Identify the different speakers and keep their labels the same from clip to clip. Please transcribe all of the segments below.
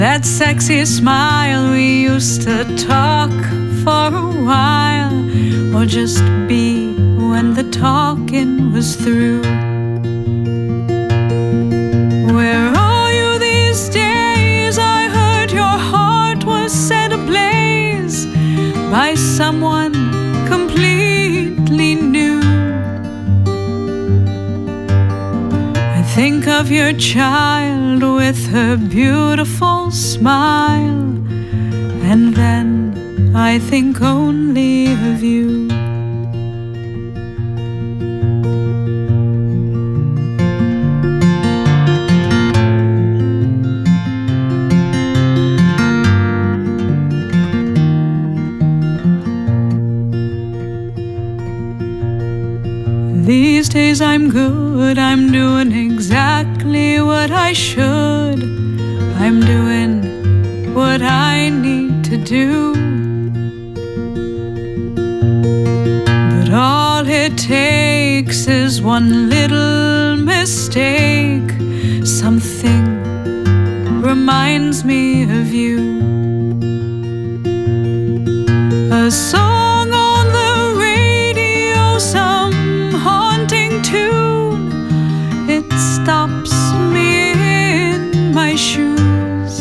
Speaker 1: That sexy smile, we used to talk for a while, or just be when the talking was through. Where are you these days? I heard your heart was set ablaze by someone completely new. I think of your child with her beautiful smile, and then I think only of you. These days I'm good, I'm doing exactly what I should. I'm doing what I need to do. But all it takes is one little mistake. Something reminds me of you. A song on the radio, some haunting tune. It stops me in my shoes.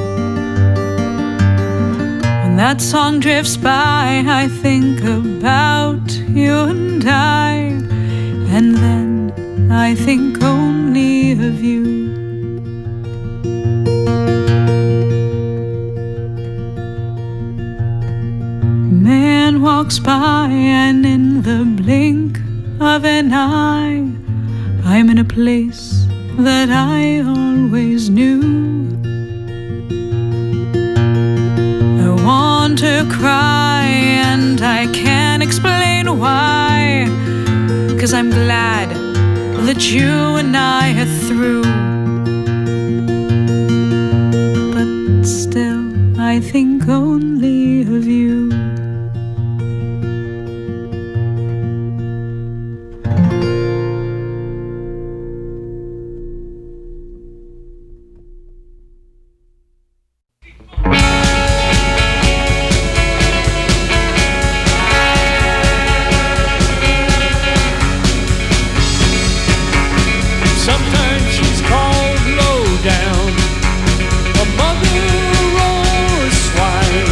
Speaker 1: When that song drifts by, I think about you and I, and then I think only of you. Man walks by, and in the blink of an eye, I'm in a place that I always knew. I want to cry, and I can't explain why, 'cause I'm glad that you and I are through. But still, I think only of you.
Speaker 2: A mother or a swine.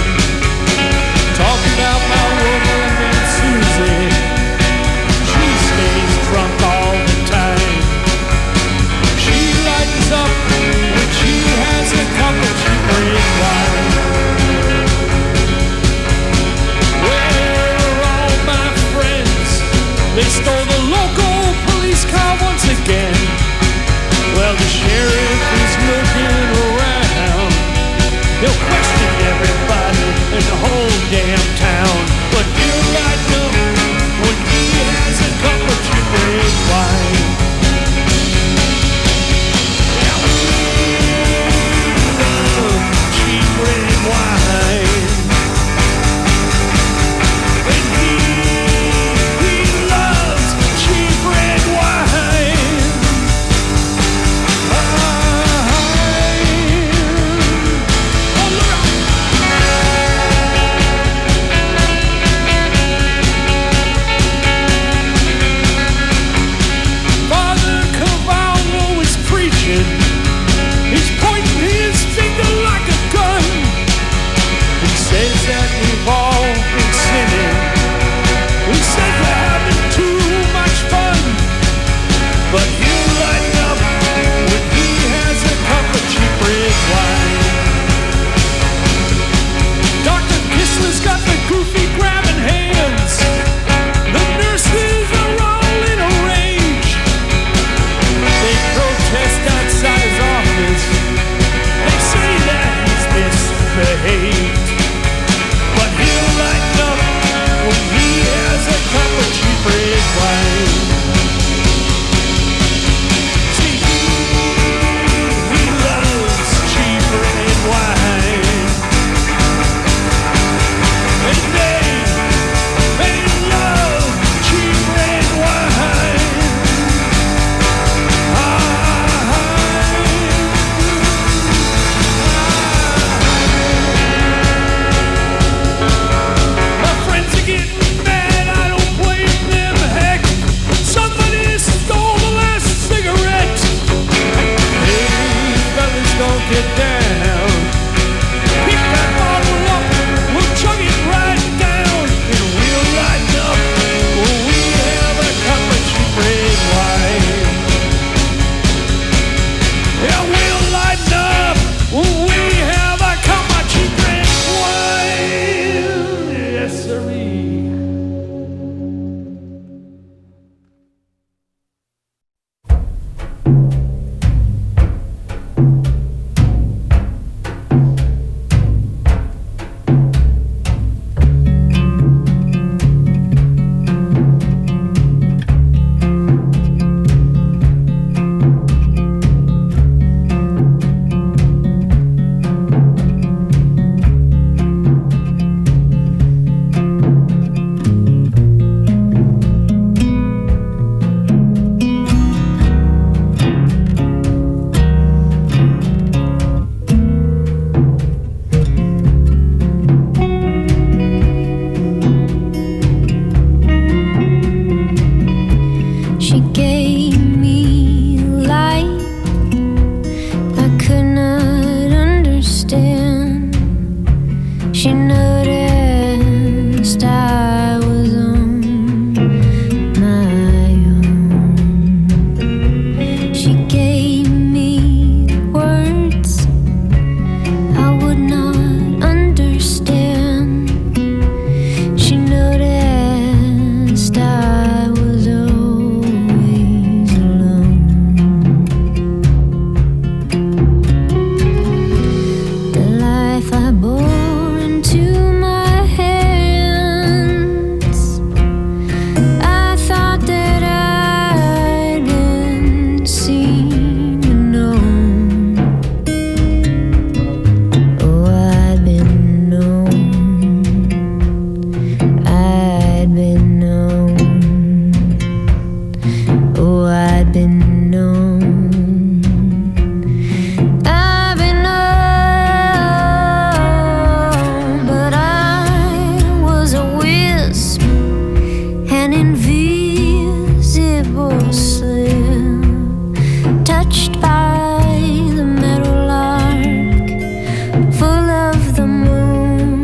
Speaker 2: She noticed I was on my own. She gave me words I would not understand. She noticed I was always alone. The life I bore into my hands, I thought that I'd been seen and known. Oh, I'd been known. I'd been known. Oh, I'd been known. I've been known, but I was a wisp, an invisible slip, touched by the metal arc, full of the moon,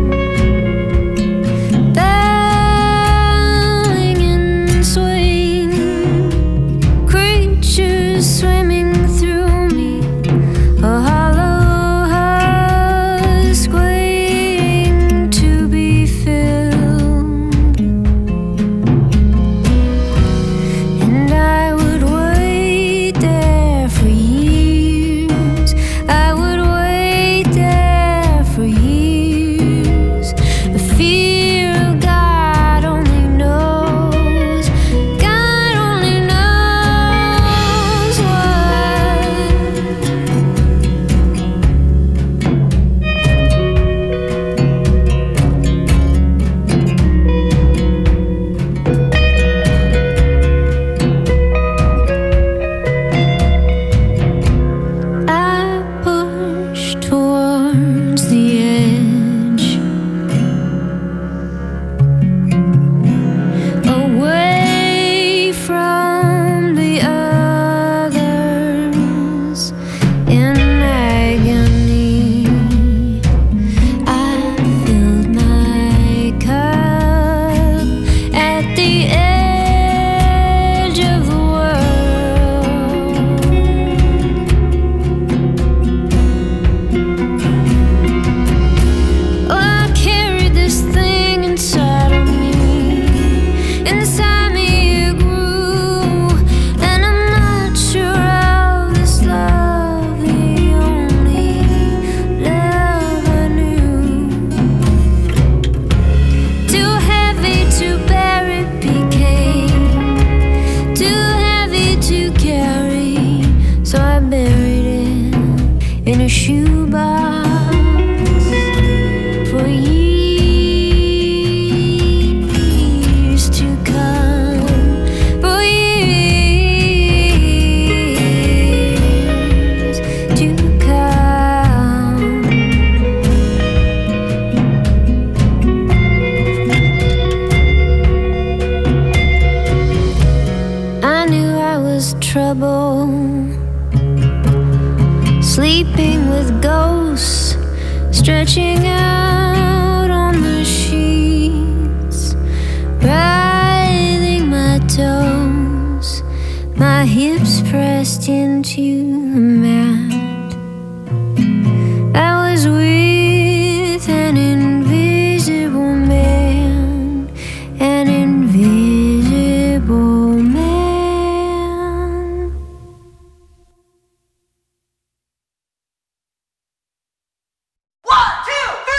Speaker 2: bowing and swaying, creatures swimming through me, a hollow husk waiting to be filled. And I would wait there for years. I would wait there for years. The fear of God only knows. God only knows what. I pushed towards the edge, away from the others in agony. I filled my cup at the edge of the world. Oh, I carried this thing inside of me. Inside me it grew, and I'm not sure how this love, the only love I knew, too heavy to bear it became, too heavy to carry. So I buried it in a shoebox for years to come, for years to come. I knew I was trouble, sleeping with ghosts, stretching out on the sheets, writhing my toes, my hips pressed into the mat. I was with an invisible man, an invisible man.
Speaker 3: One, two, three.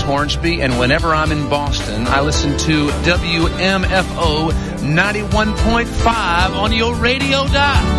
Speaker 3: Hornsby, and whenever I'm in Boston, I listen to WMFO 91.5 on your radio dial.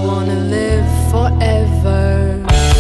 Speaker 4: wanna live forever.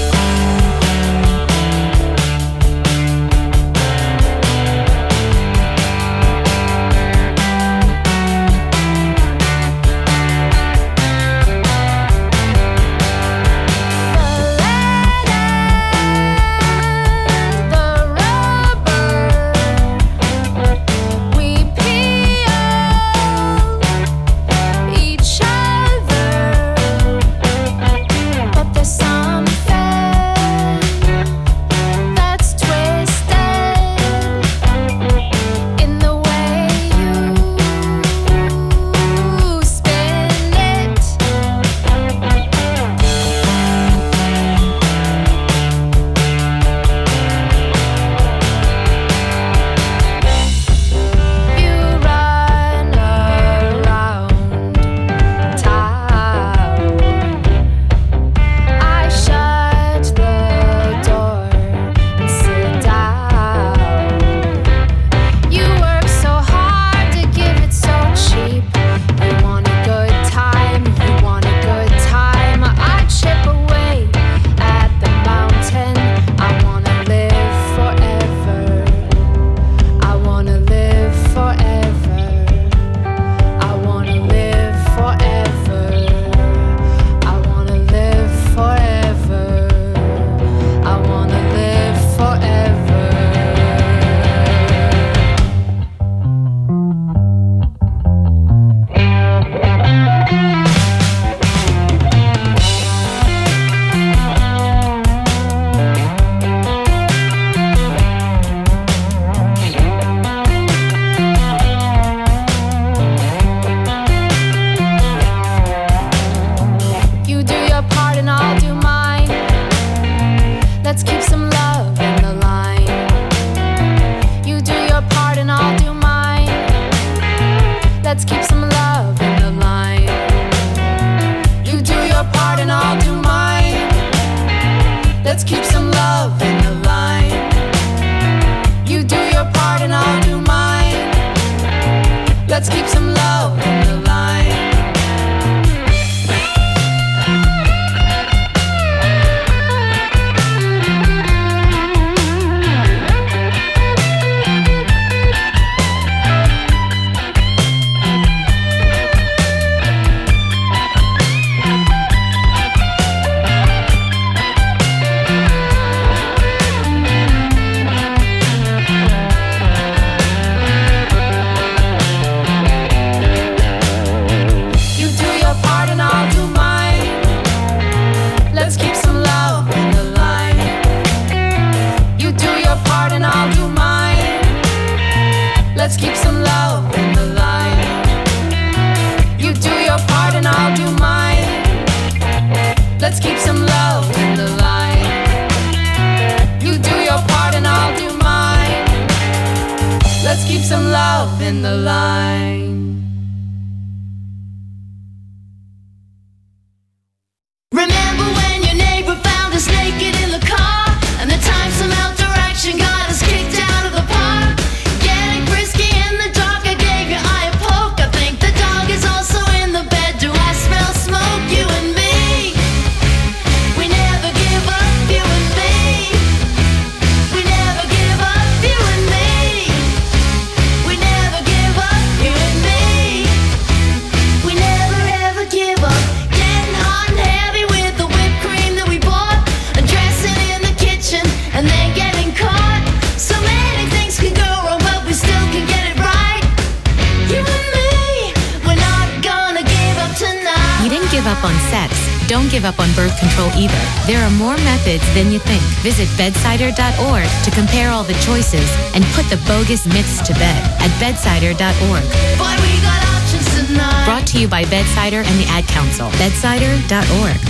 Speaker 5: Visit bedsider.org to compare all the choices and put the bogus myths to bed at bedsider.org.
Speaker 2: Boy, we got options tonight.
Speaker 5: Brought to you by Bedsider and the Ad Council. Bedsider.org.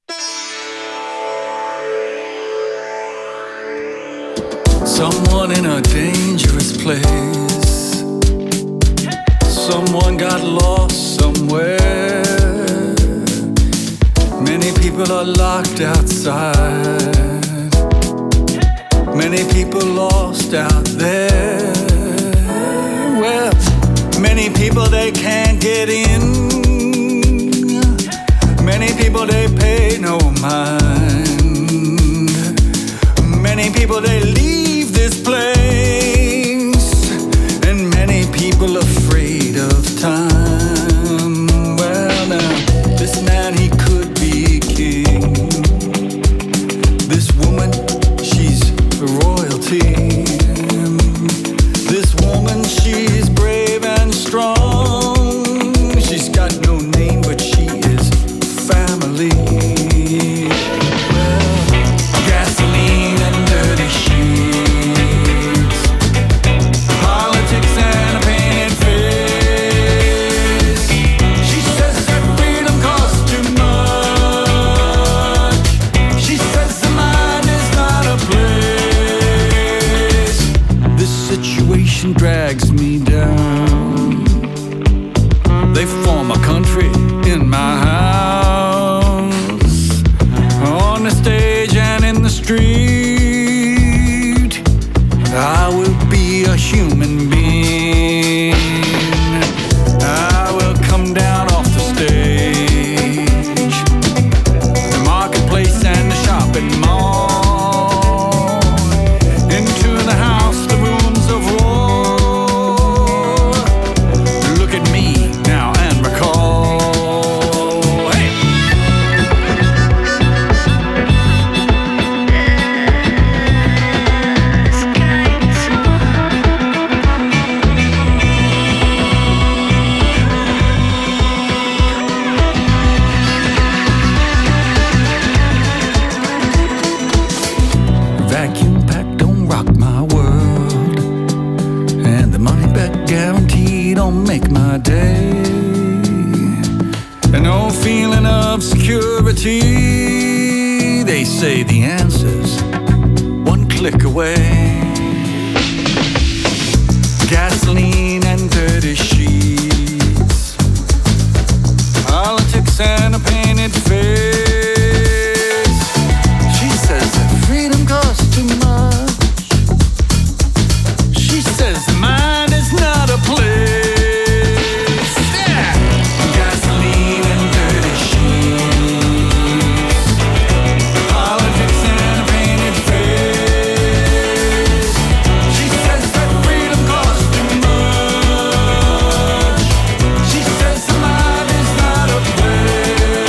Speaker 6: Someone in a dangerous place. Someone got lost somewhere. Many people are locked outside. Many people lost out there. Well, many people they can't get in. Many Many people they pay no mind. Many people they leave this place, and many people afraid of time. Well, now this man he could be king. This woman, she's royalty. This woman, she's brave and strong. She's got no name, but she is family. Well, gasoline and dirty sheets, politics and a painted face. She says that freedom costs too much. She says the mind is not a place. This situation drags me down. They form a country in my house, on the stage and in the street. I will be a human being. I will come down off the stage, the marketplace and the shopping mall, into the house, the rooms of war. Look at me now and recall. Hey! Vacuum pack don't rock my world, and the money back guarantee don't make my day. And no feeling of security. They say the answer's one click away. Gasoline and dirty sheets, politics and a painted face. She says that freedom costs too much. She says the mind is not a place. Yeah. Gasoline and dirty sheets, politics and a painted face. She says that freedom costs too much. She says the mind is not a place.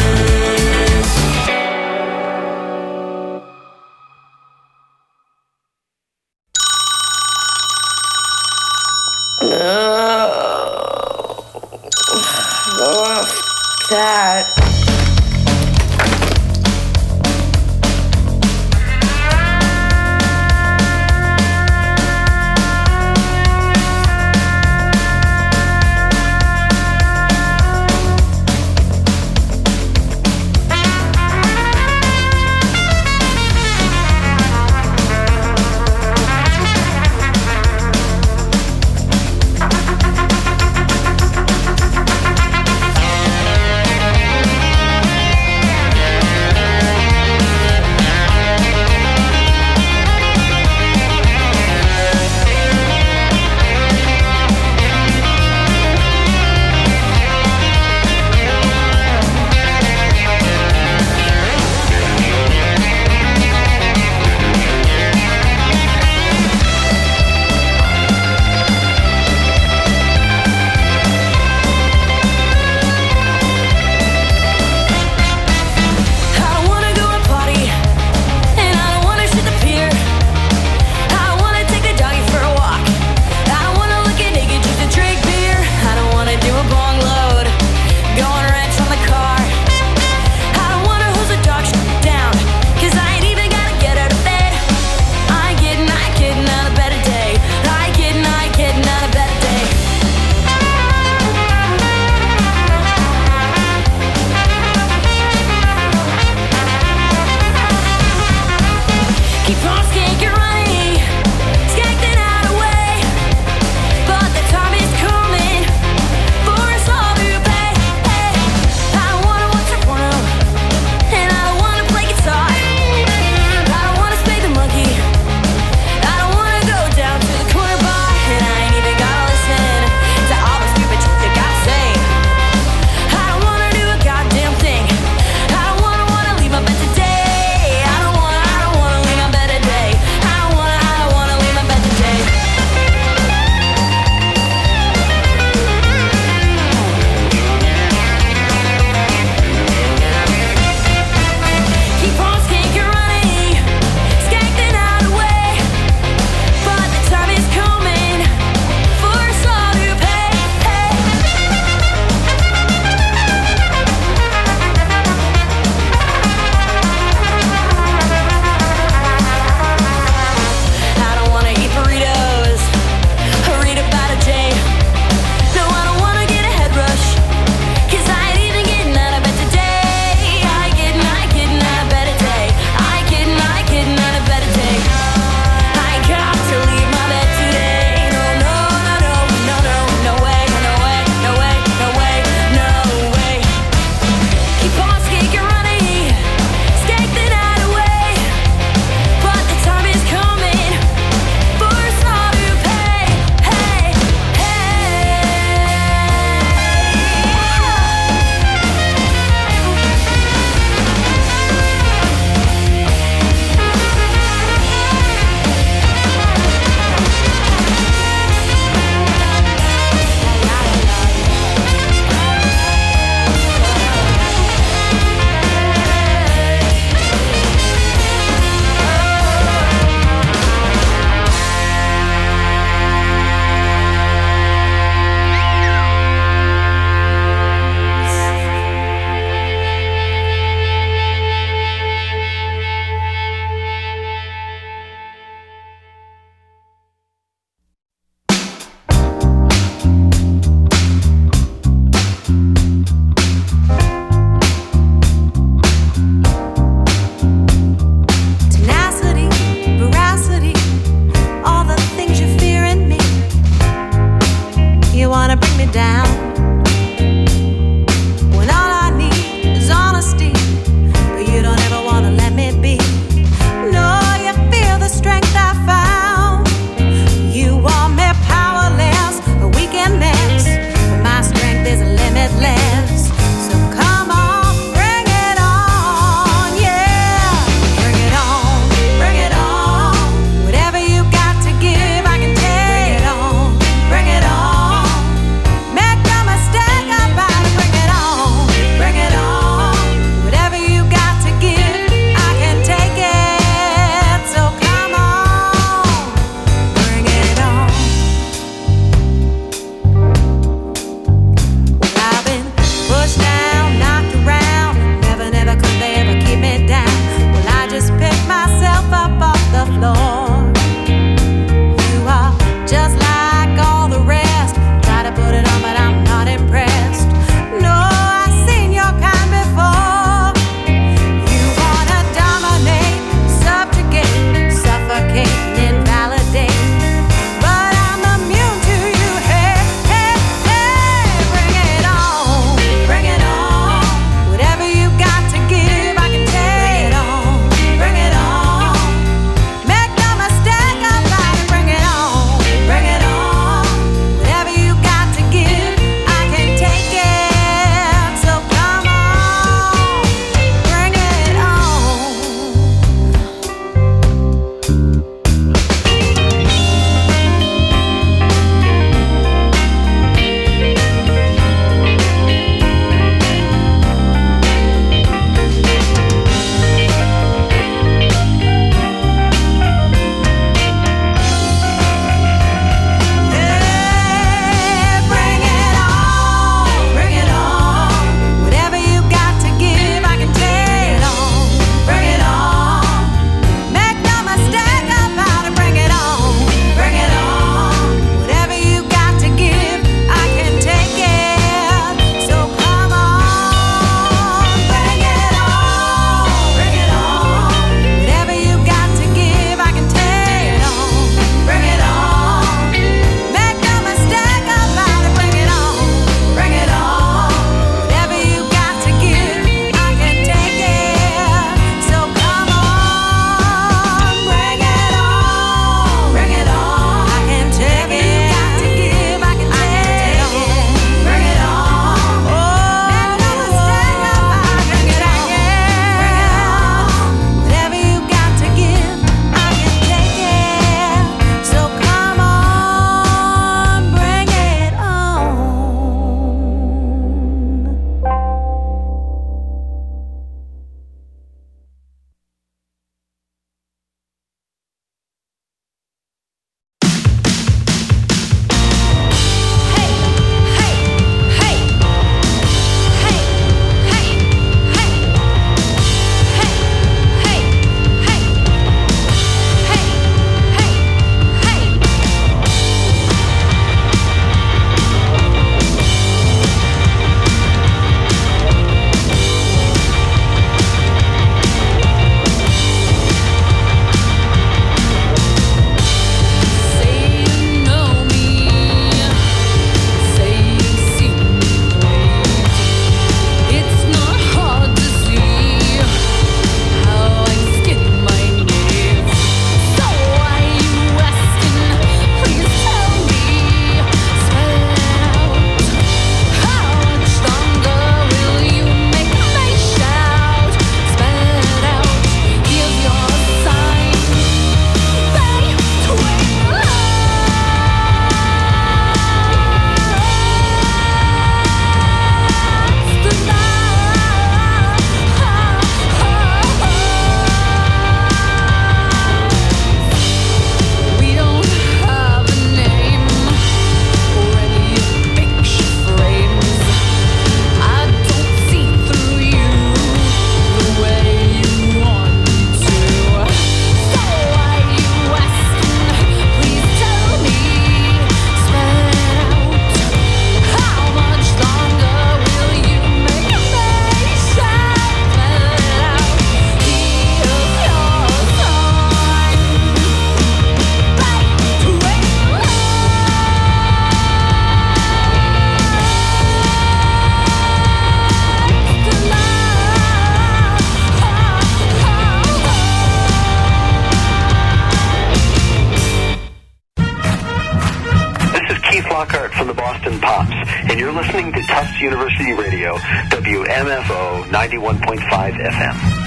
Speaker 7: Science University Radio, WMFO 91.5 FM.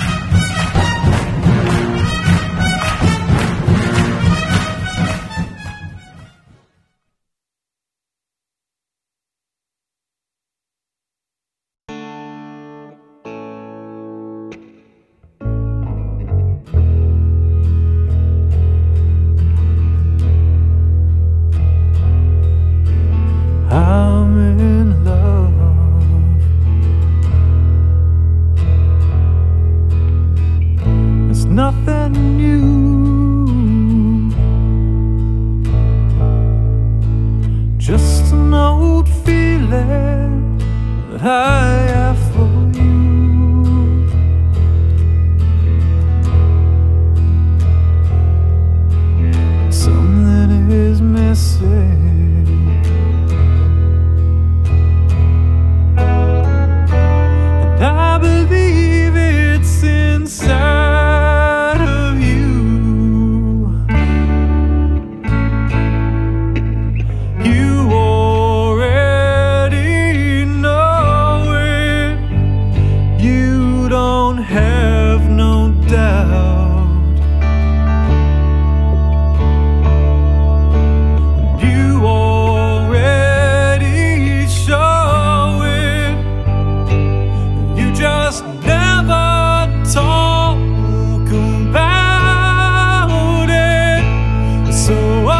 Speaker 6: I'm in love. It's nothing new, just an old feeling that I have for you. Something is missing. I believe it's inside of you. You already know it. You don't have no doubt. You already show it. Just never talk about it. So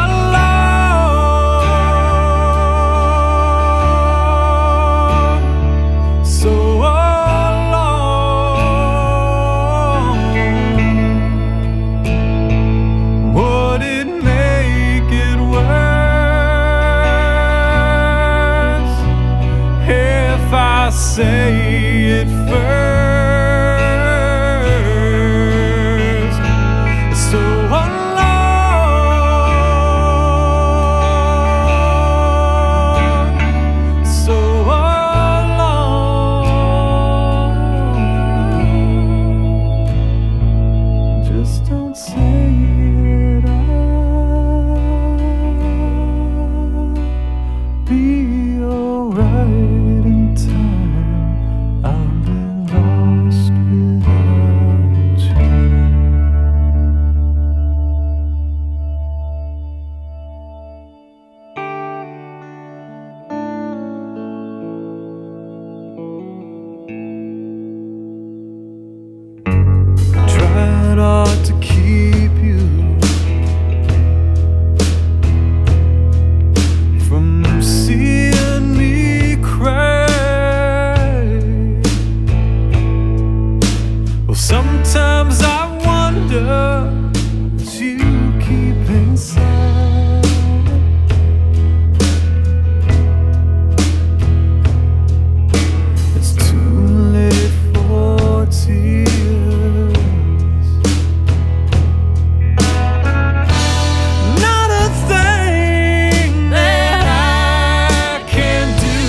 Speaker 6: alone, so alone. Would it make it worse if I say it first? So alone, so alone. Just don't say it. I'll be alright in time. I'll be lost without you. Tried hard to keep you from seeing me cry. Well, sometimes I wonder what you keep inside. It's too late for tears. Not a thing that I can do,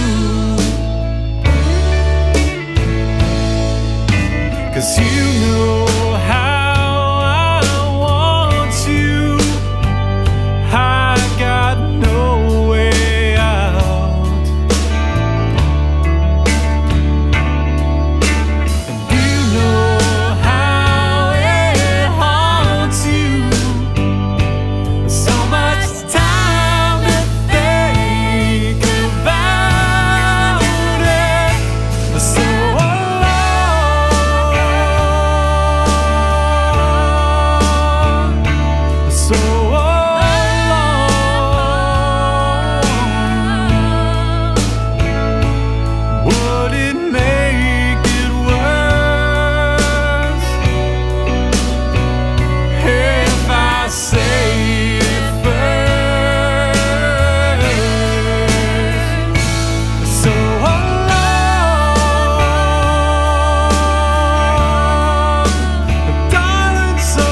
Speaker 6: 'cause you know how I want you. I got no way out, and you know how it haunts you. So much time to think about it. So alone, so alone. Would it make it worse if I say it first? So alone, darling, so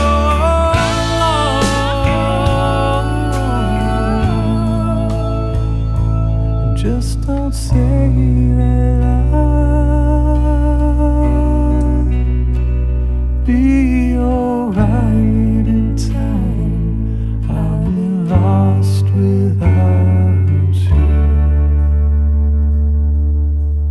Speaker 6: alone. Just don't say that I'll be alright in time. I'll be lost without you.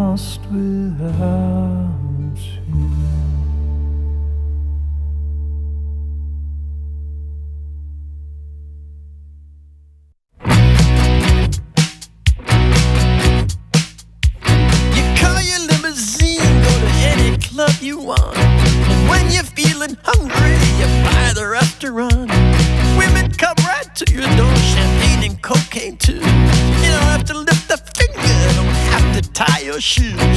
Speaker 6: lost without you.
Speaker 8: You call your limousine, go to any club you want. And when you're feeling hungry, you buy the restaurant. Women come right to your door, champagne and cocaine too. You don't have to lift a finger, don't have to tie your shoes.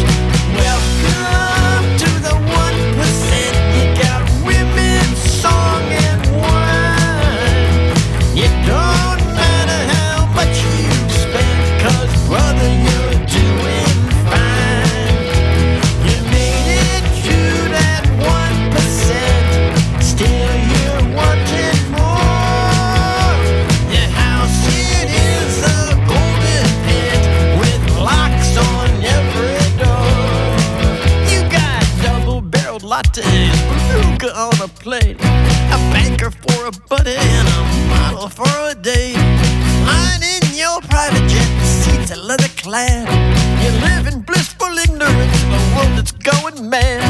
Speaker 8: Welcome to the 1%. You got women, song and wine. It don't matter how much you spend, 'cause brother, you're doing fine. You made it to that 1%. Still you're wanting more. Your house, it is a golden pit with locks on every door. You got double-barreled lattes, beluga on a plate, a banker for a buddy and a model for a date. Lying in your private jet, seats are leather clad. You live in blissful ignorance of a world that's going mad.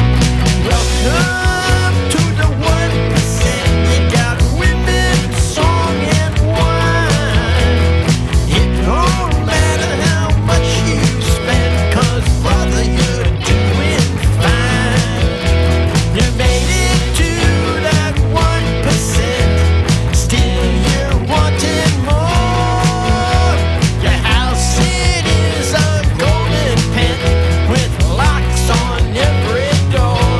Speaker 8: Welcome to the 1%. You got women, song and wine. It don't matter how much you spend, 'cause brother, you're doing fine. You made it to that 1%. Still you're wanting more. Your house, it is a golden pit with locks on every door.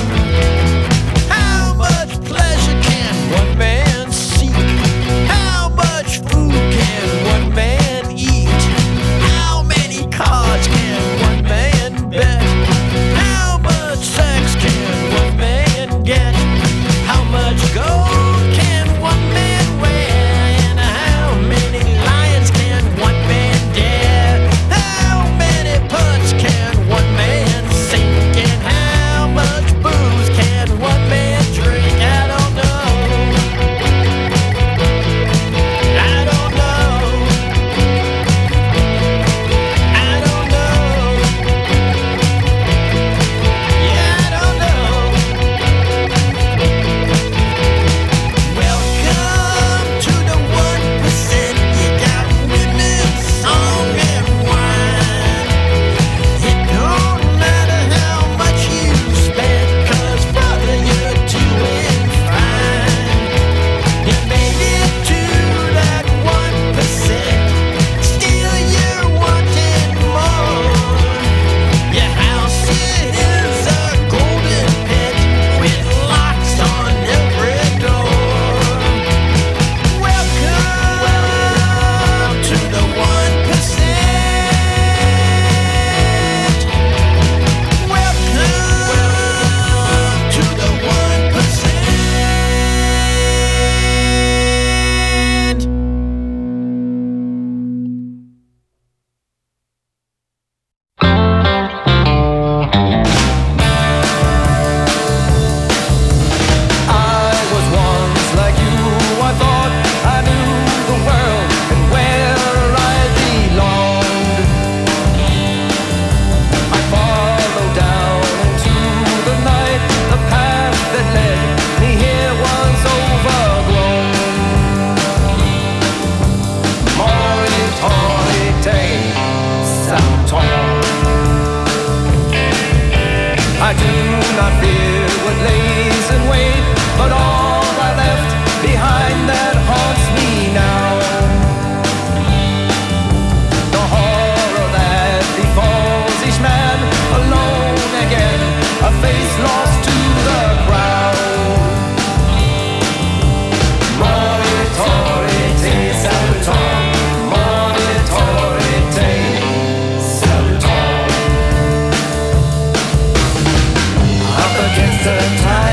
Speaker 8: How much pleasure can one man seek? How much food can one man eat? How many cars can one man bet? How much sex can one man get? How much gold can one man wear? And how many lions can one man dare? How many putts can one man sink? And how much booze can one man drink? I don't know. I don't know. I don't know. Yeah, I don't know. Welcome to the 1%. You got women, song and wine. It don't matter how much you spend, 'cause brother, you're doing fine. You made it to that 1%. Still you're wanting more. Your house, it is a golden pit with locks on every door. Welcome to the 1%. Welcome to the 1%.
Speaker 6: I was once like you, I thought I knew the world and where I belonged. I followed down into the night, the path that led me here was overgrown. Mortality, Saluton. I do not fear what lays in wait, but all I left behind that haunts me now. The horror that befalls each man alone again, a face lost to the crowd. Mortality, Saluton. Mortality, Saluton. Up against the tide.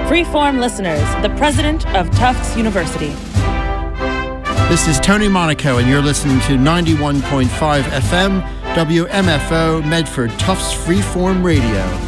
Speaker 9: Freeform listeners, the president of Tufts University.
Speaker 10: This is Tony Monaco, and you're listening to 91.5 FM, WMFO, Medford, Tufts Freeform Radio.